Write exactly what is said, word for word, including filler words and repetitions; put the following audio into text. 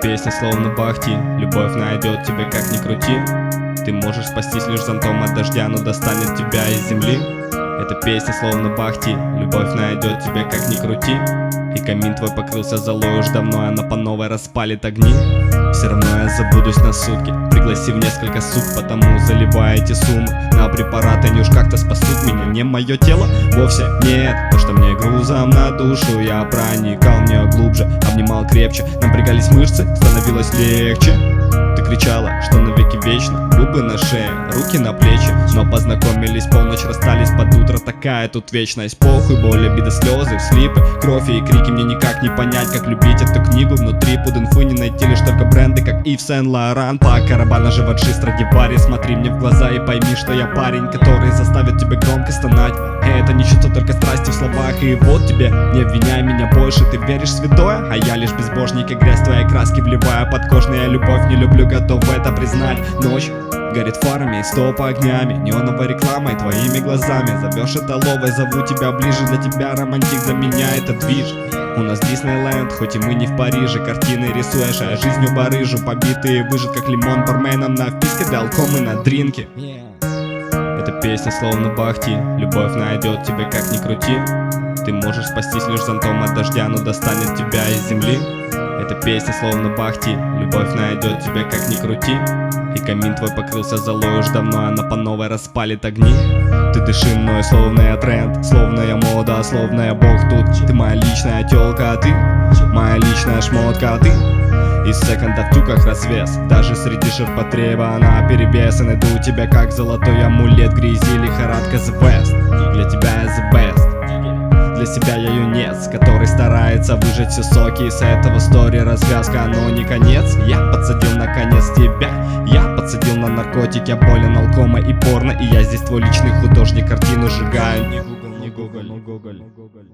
Песня словно бахти, любовь найдет тебя как ни крути. Ты можешь спастись лишь зонтом от дождя, но достанет тебя из земли. Эта песня словно бахти, любовь найдет тебя как ни крути. И камин твой покрылся золой уж давно, она по новой распалит огни. Все равно я забудусь на сутки, пригласив несколько сук, потому заливая эти суммы на препараты, они уж как-то спасут меня. Не мое тело? Вовсе нет. То, что мне грузом на душу, я проникал в нее глубже, обнимал крепче, напрягались мышцы, становилось легче. Ты кричала, что навеки вечно, губы на шее, руки на плечи. Но познакомились, полночь расстались под утро, такая тут вечность. Похуй, боль, обида, слезы, вслипы, кровь и крики. Мне никак не понять, как любить эту книгу. Внутри под инфы не найти лишь только бренды, как Ив Сен-Лоран. По Карабана, Животши, Страдивари. Смотри мне в глаза и пойми, что я парень, который заставит тебя громко стонать. Это не чувство, только страсти в словах. И вот тебе, не обвиняй меня больше. Ты веришь в святое, а я лишь безбожник, и грязь твоей краски вливая подкожная. Любовь не люблю, готов это признать. Ночь горит фарами и стоп огнями, неоновой рекламой, твоими глазами. Зовешь эталовой, зову тебя ближе. Для тебя романтик, за меня это движ. У нас Диснейленд, хоть и мы не в Париже. Картины рисуешь, а жизнью барыжу. Побитые выжат, как лимон, барменом на вписке, далком и на дринке. Эта песня словно бахти, любовь найдет тебя как ни крути. Ты можешь спастись лишь зонтом от дождя, но достанет тебя из земли. Эта песня словно бахти, любовь найдет тебя как ни крути. И камин твой покрылся золой уж давно, она по новой распалит огни. Ты дыши мной, словно я тренд, словно я мода, словно я бог тут. Ты моя личная тёлка, а ты моя личная шмотка, а ты из секонда в тюках развес. Даже среди ширпотреба она перевес. И найду тебя как золотой амулет, грязи, лихорадка the best. Для тебя я the best. Для себя я юнец, который старается выжать все соки. Из этого стори развязка, но не конец. Я подсадил наконец тебя, я подсадил на наркотики, я болен алкома и порно. И я здесь твой личный художник, картину сжигаю. Не Google, не Google, не Google.